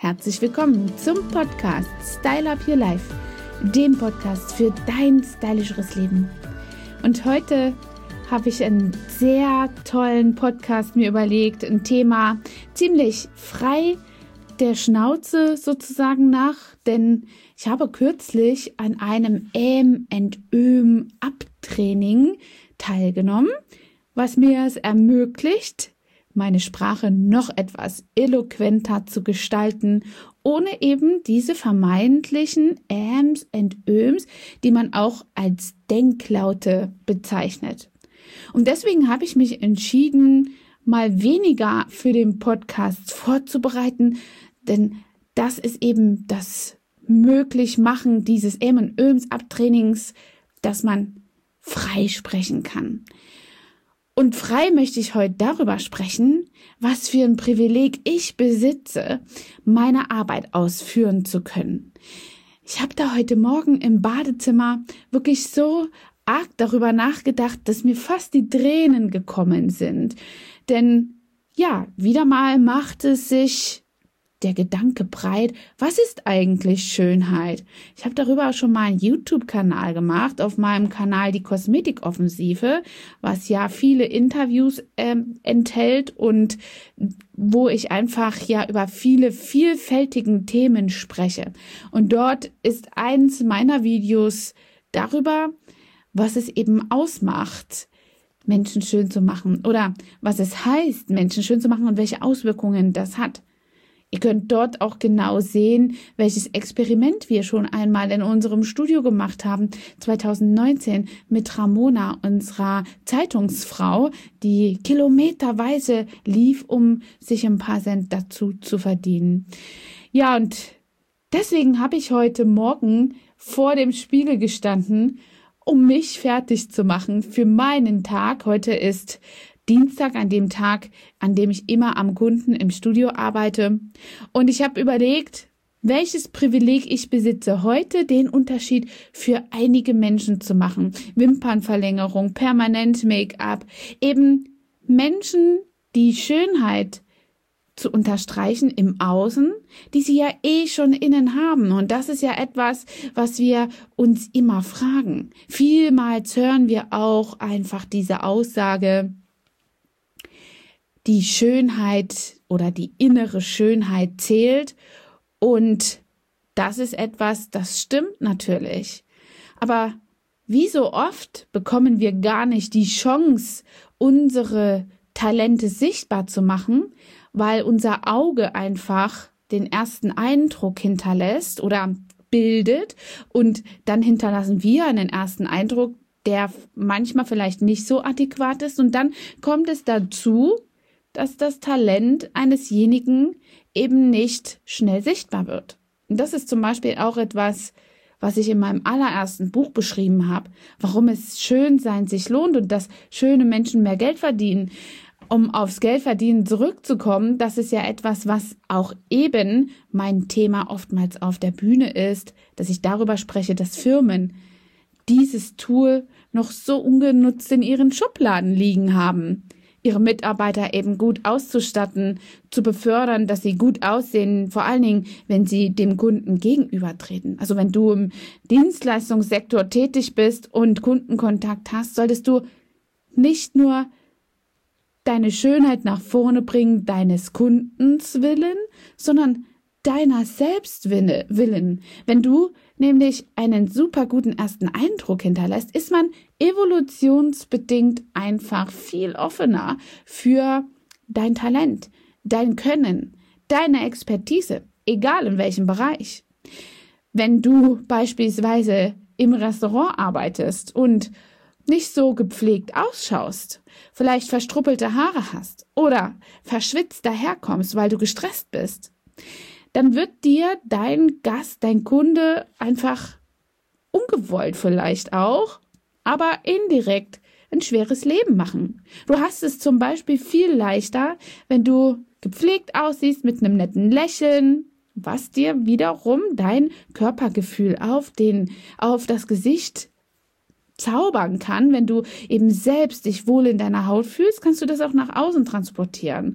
Herzlich willkommen zum Podcast Style Up Your Life, dem Podcast für dein stylischeres Leben. Und heute habe ich einen sehr tollen Podcast mir überlegt, ein Thema ziemlich frei der Schnauze sozusagen nach, denn ich habe kürzlich an einem Abtraining teilgenommen, was mir es ermöglicht, meine Sprache noch etwas eloquenter zu gestalten, ohne eben diese vermeintlichen Äms und Öms, die man auch als Denklaute bezeichnet. Und deswegen habe ich mich entschieden, mal weniger für den Podcast vorzubereiten, denn das ist eben das Möglichmachen dieses und Öms Abtrainings, dass man frei sprechen kann. Und frei möchte ich heute darüber sprechen, was für ein Privileg ich besitze, meine Arbeit ausführen zu können. Ich habe da heute Morgen im Badezimmer wirklich so arg darüber nachgedacht, dass mir fast die Tränen gekommen sind. Denn ja, wieder mal macht es sich der Gedanke breit, was ist eigentlich Schönheit? Ich habe darüber auch schon mal einen YouTube-Kanal gemacht, auf meinem Kanal Die Kosmetikoffensive, was ja viele Interviews enthält und wo ich einfach ja über viele vielfältigen Themen spreche. Und dort ist eins meiner Videos darüber, was es eben ausmacht, Menschen schön zu machen oder was es heißt, Menschen schön zu machen und welche Auswirkungen das hat. Ihr könnt dort auch genau sehen, welches Experiment wir schon einmal in unserem Studio gemacht haben, 2019 mit Ramona, unserer Zeitungsfrau, die kilometerweise lief, um sich ein paar Cent dazu zu verdienen. Ja, und deswegen habe ich heute Morgen vor dem Spiegel gestanden, um mich fertig zu machen für meinen Tag. Heute ist Dienstag, an dem Tag, an dem ich immer am Kunden im Studio arbeite. Und ich habe überlegt, welches Privileg ich besitze, heute den Unterschied für einige Menschen zu machen. Wimpernverlängerung, permanent Make-up, eben Menschen, die Schönheit zu unterstreichen im Außen, die sie ja schon innen haben. Und das ist ja etwas, was wir uns immer fragen. Vielmals hören wir auch einfach diese Aussage, die Schönheit oder die innere Schönheit zählt. Und das ist etwas, das stimmt natürlich. Aber wie so oft bekommen wir gar nicht die Chance, unsere Talente sichtbar zu machen, weil unser Auge einfach den ersten Eindruck hinterlässt oder bildet und dann hinterlassen wir einen ersten Eindruck, der manchmal vielleicht nicht so adäquat ist und dann kommt es dazu, dass das Talent einesjenigen eben nicht schnell sichtbar wird. Und das ist zum Beispiel auch etwas, was ich in meinem allerersten Buch beschrieben habe, warum es Schönsein sich lohnt und dass schöne Menschen mehr Geld verdienen. Um aufs Geldverdienen zurückzukommen, das ist ja etwas, was auch eben mein Thema oftmals auf der Bühne ist, dass ich darüber spreche, dass Firmen dieses Tool noch so ungenutzt in ihren Schubladen liegen haben, ihre Mitarbeiter eben gut auszustatten, zu befördern, dass sie gut aussehen, vor allen Dingen, wenn sie dem Kunden gegenübertreten. Also wenn du im Dienstleistungssektor tätig bist und Kundenkontakt hast, solltest du nicht nur deine Schönheit nach vorne bringen, deines Kundens willen, sondern deiner selbst willen. Wenn du nämlich einen super guten ersten Eindruck hinterlässt, ist man evolutionsbedingt einfach viel offener für dein Talent, dein Können, deine Expertise, egal in welchem Bereich. Wenn du beispielsweise im Restaurant arbeitest und nicht so gepflegt ausschaust, vielleicht verstruppelte Haare hast oder verschwitzt daherkommst, weil du gestresst bist, dann wird dir dein Gast, dein Kunde einfach ungewollt vielleicht auch, aber indirekt ein schweres Leben machen. Du hast es zum Beispiel viel leichter, wenn du gepflegt aussiehst mit einem netten Lächeln, was dir wiederum dein Körpergefühl auf das Gesicht zaubern kann. Wenn du eben selbst dich wohl in deiner Haut fühlst, kannst du das auch nach außen transportieren.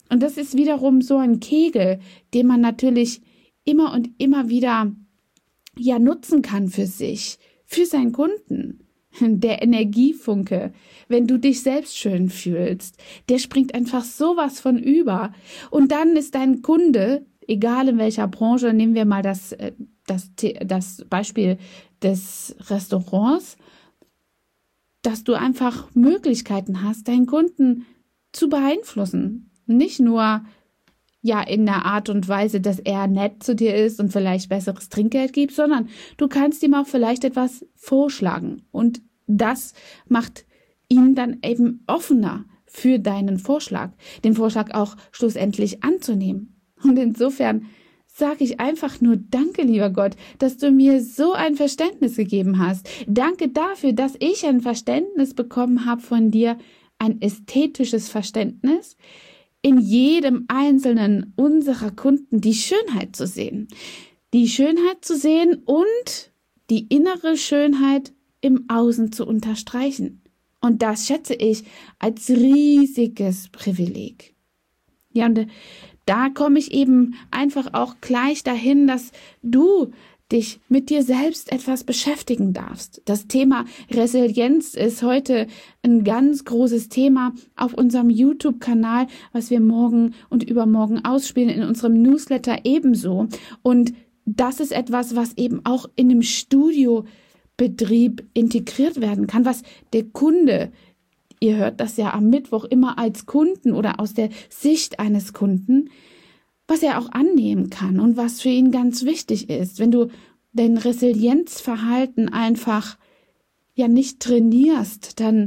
Und das ist wiederum so ein Kegel, den man natürlich immer und immer wieder nutzen kann für sich, für seinen Kunden. Der Energiefunke, wenn du dich selbst schön fühlst, der springt einfach sowas von über. Und dann ist dein Kunde, egal in welcher Branche, nehmen wir mal das Beispiel des Restaurants, dass du einfach Möglichkeiten hast, deinen Kunden zu beeinflussen. Nicht nur in der Art und Weise, dass er nett zu dir ist und vielleicht besseres Trinkgeld gibt, sondern du kannst ihm auch vielleicht etwas vorschlagen. Und das macht ihn dann eben offener für deinen Vorschlag, den Vorschlag auch schlussendlich anzunehmen. Und insofern sage ich einfach nur danke, lieber Gott, dass du mir so ein Verständnis gegeben hast. Danke dafür, dass ich ein Verständnis bekommen habe von dir, ein ästhetisches Verständnis, in jedem einzelnen unserer Kunden die Schönheit zu sehen. Die Schönheit zu sehen und die innere Schönheit im Außen zu unterstreichen. Und das schätze ich als riesiges Privileg. Ja, und da komme ich eben einfach auch gleich dahin, dass du dich mit dir selbst etwas beschäftigen darfst. Das Thema Resilienz ist heute ein ganz großes Thema auf unserem YouTube-Kanal, was wir morgen und übermorgen ausspielen, in unserem Newsletter ebenso. Und das ist etwas, was eben auch in einem Studiobetrieb integriert werden kann, was der Kunde, ihr hört das ja am Mittwoch immer als Kunden oder aus der Sicht eines Kunden, was er auch annehmen kann und was für ihn ganz wichtig ist. Wenn du dein Resilienzverhalten einfach nicht trainierst, dann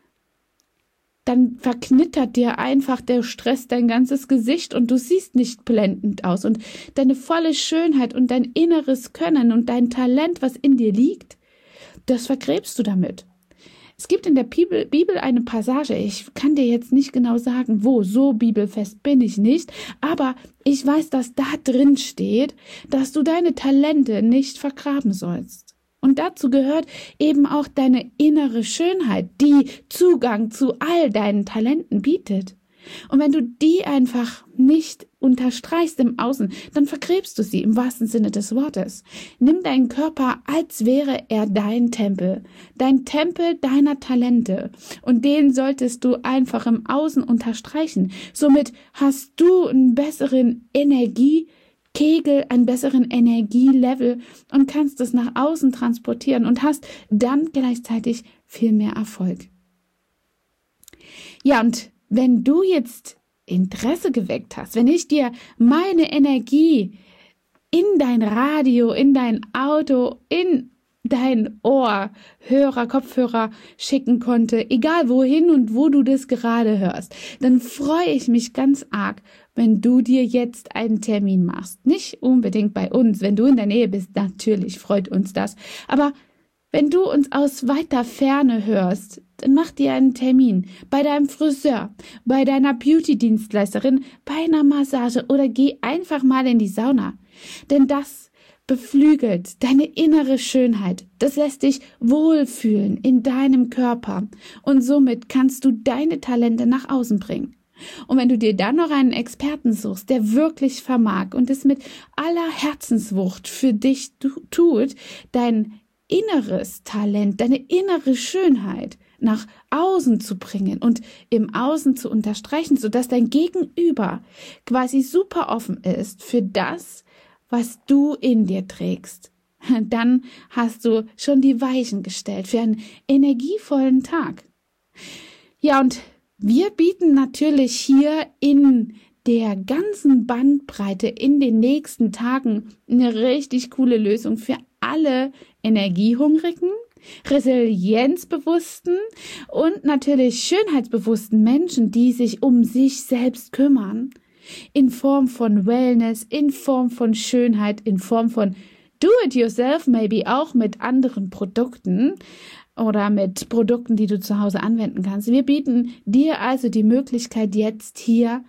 verknittert dir einfach der Stress dein ganzes Gesicht und du siehst nicht blendend aus. Und deine volle Schönheit und dein inneres Können und dein Talent, was in dir liegt, das vergräbst du damit. Es gibt in der Bibel eine Passage, ich kann dir jetzt nicht genau sagen, wo, so bibelfest bin ich nicht, aber ich weiß, dass da drin steht, dass du deine Talente nicht vergraben sollst. Und dazu gehört eben auch deine innere Schönheit, die Zugang zu all deinen Talenten bietet. Und wenn du die einfach nicht unterstreichst im Außen, dann vergräbst du sie im wahrsten Sinne des Wortes. Nimm deinen Körper, als wäre er dein Tempel deiner Talente. Und den solltest du einfach im Außen unterstreichen. Somit hast du einen besseren Energiekegel, einen besseren Energielevel und kannst es nach außen transportieren und hast dann gleichzeitig viel mehr Erfolg. Ja, und wenn du jetzt Interesse geweckt hast, wenn ich dir meine Energie in dein Radio, in dein Auto, in dein Ohr, Kopfhörer schicken konnte, egal wohin und wo du das gerade hörst, dann freue ich mich ganz arg, wenn du dir jetzt einen Termin machst. Nicht unbedingt bei uns, wenn du in der Nähe bist, natürlich freut uns das, aber wenn du uns aus weiter Ferne hörst, dann mach dir einen Termin bei deinem Friseur, bei deiner Beauty-Dienstleisterin, bei einer Massage oder geh einfach mal in die Sauna. Denn das beflügelt deine innere Schönheit. Das lässt dich wohlfühlen in deinem Körper und somit kannst du deine Talente nach außen bringen. Und wenn du dir dann noch einen Experten suchst, der wirklich vermag und es mit aller Herzenswucht für dich tut, dein inneres Talent, deine innere Schönheit nach außen zu bringen und im Außen zu unterstreichen, sodass dein Gegenüber quasi super offen ist für das, was du in dir trägst. Dann hast du schon die Weichen gestellt für einen energievollen Tag. Ja, und wir bieten natürlich hier in der ganzen Bandbreite in den nächsten Tagen eine richtig coole Lösung für alle Energiehungrigen, resilienzbewussten und natürlich schönheitsbewussten Menschen, die sich um sich selbst kümmern, in Form von Wellness, in Form von Schönheit, in Form von Do-it-yourself, maybe auch mit anderen Produkten oder mit Produkten, die du zu Hause anwenden kannst. Wir bieten dir also die Möglichkeit, jetzt hier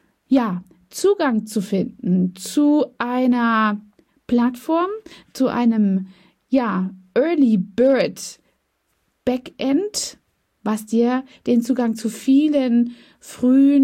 Zugang zu finden zu einer Plattform, zu einem Early Bird Backend, was dir den Zugang zu vielen frühen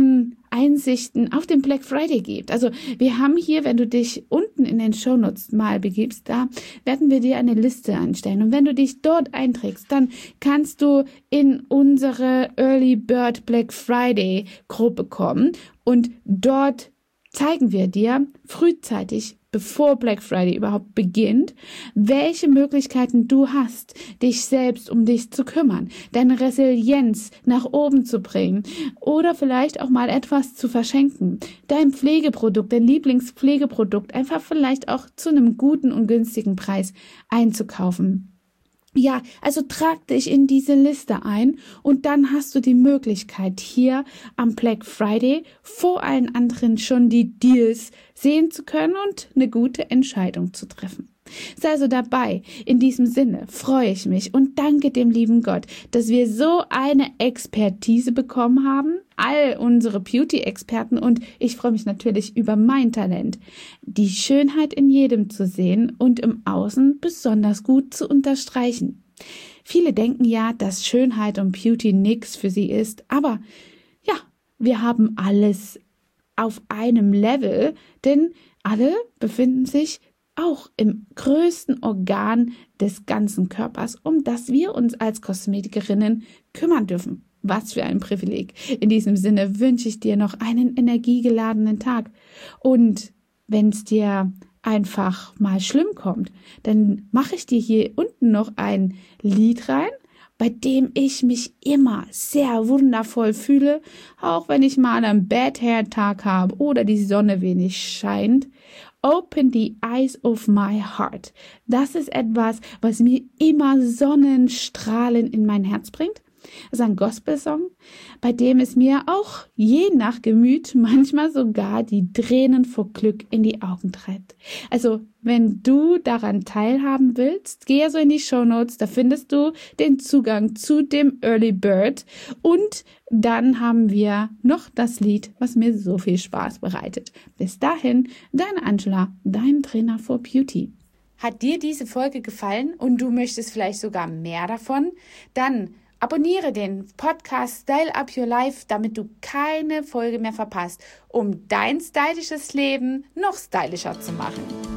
Einsichten auf den Black Friday gibt. Also wir haben hier, wenn du dich unten in den Shownotes mal begibst, da werden wir dir eine Liste anstellen. Und wenn du dich dort einträgst, dann kannst du in unsere Early Bird Black Friday Gruppe kommen und dort zeigen wir dir frühzeitig, bevor Black Friday überhaupt beginnt, welche Möglichkeiten du hast, dich selbst um dich zu kümmern, deine Resilienz nach oben zu bringen oder vielleicht auch mal etwas zu verschenken, dein Pflegeprodukt, dein Lieblingspflegeprodukt einfach vielleicht auch zu einem guten und günstigen Preis einzukaufen. Ja, also trag dich in diese Liste ein und dann hast du die Möglichkeit, hier am Black Friday vor allen anderen schon die Deals sehen zu können und eine gute Entscheidung zu treffen. Sei also dabei. In diesem Sinne freue ich mich und danke dem lieben Gott, dass wir so eine Expertise bekommen haben, all unsere Beauty-Experten, und ich freue mich natürlich über mein Talent, die Schönheit in jedem zu sehen und im Außen besonders gut zu unterstreichen. Viele denken ja, dass Schönheit und Beauty nichts für sie ist, aber ja, wir haben alles auf einem Level, denn alle befinden sich auch im größten Organ des ganzen Körpers, um das wir uns als Kosmetikerinnen kümmern dürfen. Was für ein Privileg. In diesem Sinne wünsche ich dir noch einen energiegeladenen Tag. Und wenn es dir einfach mal schlimm kommt, dann mache ich dir hier unten noch ein Lied rein, bei dem ich mich immer sehr wundervoll fühle, auch wenn ich mal einen Bad Hair Tag habe oder die Sonne wenig scheint. Open the eyes of my heart. Das ist etwas, was mir immer Sonnenstrahlen in mein Herz bringt. Das ist ein Gospel-Song, bei dem es mir auch je nach Gemüt manchmal sogar die Tränen vor Glück in die Augen treibt. Also, wenn du daran teilhaben willst, geh also in die Shownotes, da findest du den Zugang zu dem Early Bird und dann haben wir noch das Lied, was mir so viel Spaß bereitet. Bis dahin, deine Angela, dein Trainer for Beauty. Hat dir diese Folge gefallen und du möchtest vielleicht sogar mehr davon? Dann abonniere den Podcast Style Up Your Life, damit du keine Folge mehr verpasst, um dein stylisches Leben noch stylischer zu machen.